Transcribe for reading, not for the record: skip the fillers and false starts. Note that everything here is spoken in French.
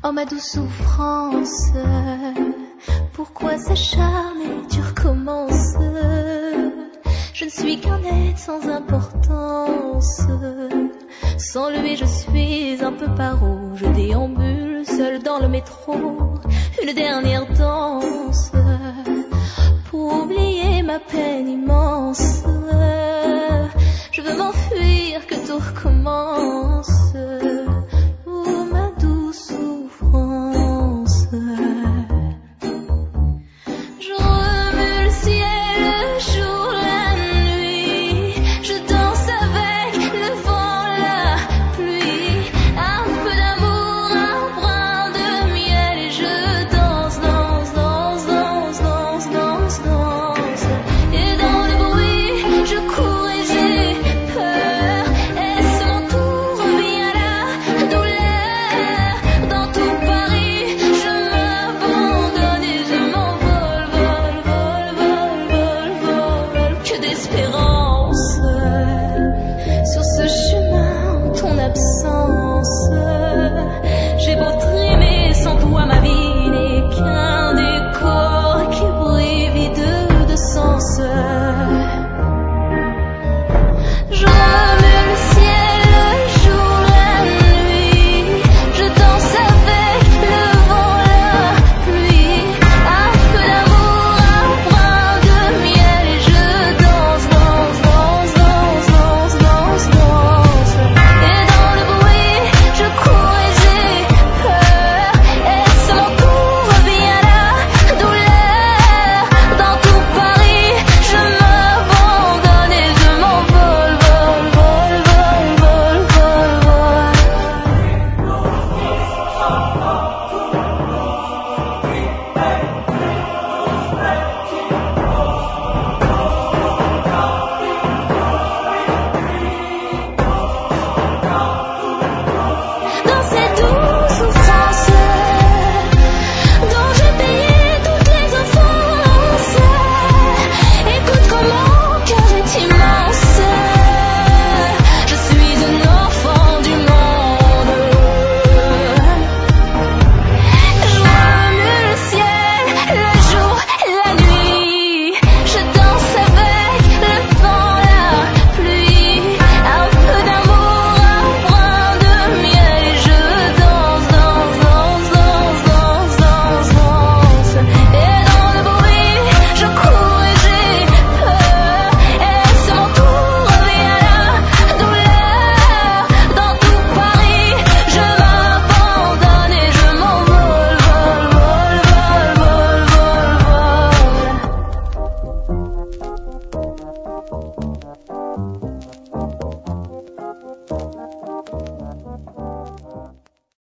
Oh ma douce souffrance, pourquoi s'acharner, tu recommences? Je ne suis qu'un être sans importance. Sans lui je suis un peu paro. Je déambule seul dans le métro. Une dernière danse pour oublier ma peine immense. Je veux m'enfuir, que tout recommence. Oh ma douce souffrance. Je remue le ciel, le jour, la nuit. Je danse avec le vent, la pluie. Un peu d'amour, un brin de miel. Et je danse, danse, danse, danse, danse, danse, danse. Et dans le bruit, je cours et j'ai peur. Est-ce mon tour, vient la douleur. Dans tout Paris, je m'abandonne et je m'envole, vol, vol, vol, vol, vol. Que d'espérance sur ce chemin en ton absence. J'ai beau